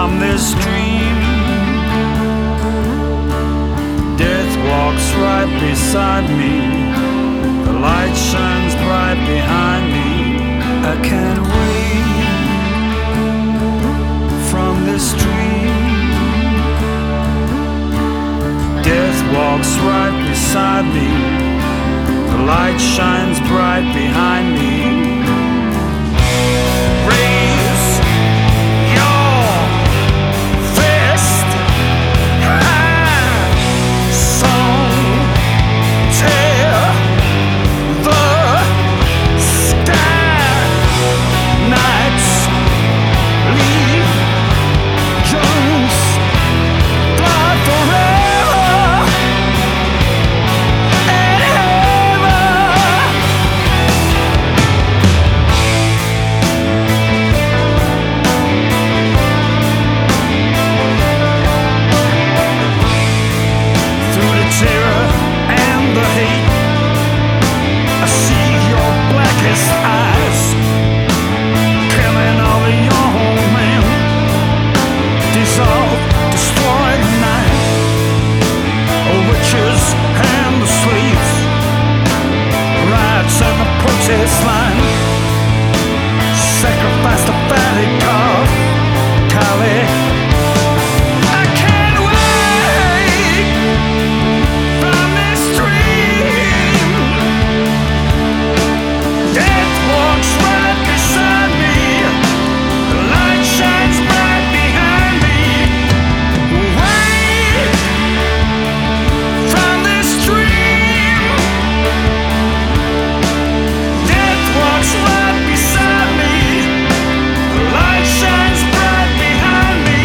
from this dream. Death walks right beside me. The light shines bright behind me. I can't wake from this dream. Death walks right beside me. The light shines bright behind me. Raise your fist high, song, tear the sky. Nights leave Jones, blood forever and ever. Through the terror and the hate, I see your blackest eyes, killing all of your home men. Dissolve, destroy the night. Witches and the slaves, riots and the protest line. Sacrifice the fatty calf, Kali. I can't wait from this dream. Death walks right beside me. The light shines bright behind me. Wait from this dream. Death walks right beside me. The light shines bright behind me.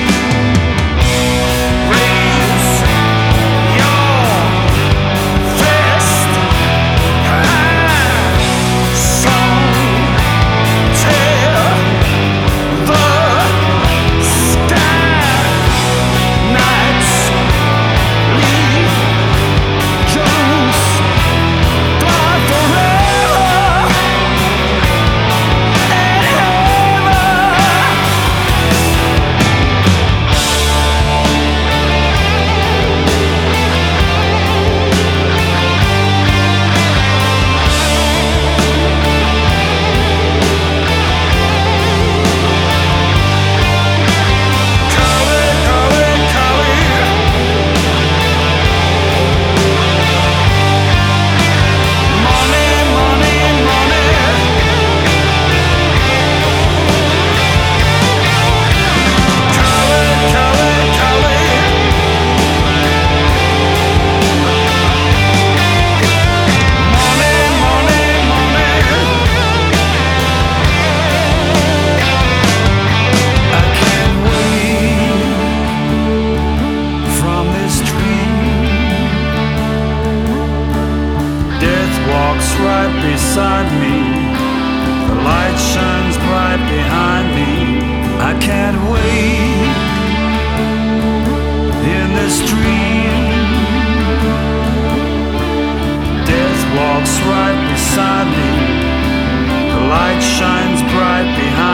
Raise your fist high, song, tear the sky. Nights leave Jones, blood forever and ever. Kali, Kali, Kali. Money, money, money. Kali, Kali, Kali. Money, money, money. I can't wait from this dream. Death walks right beside me. The light shines bright behind me. I can't wait in this dream. Death walks right beside me. The light shines bright behind me.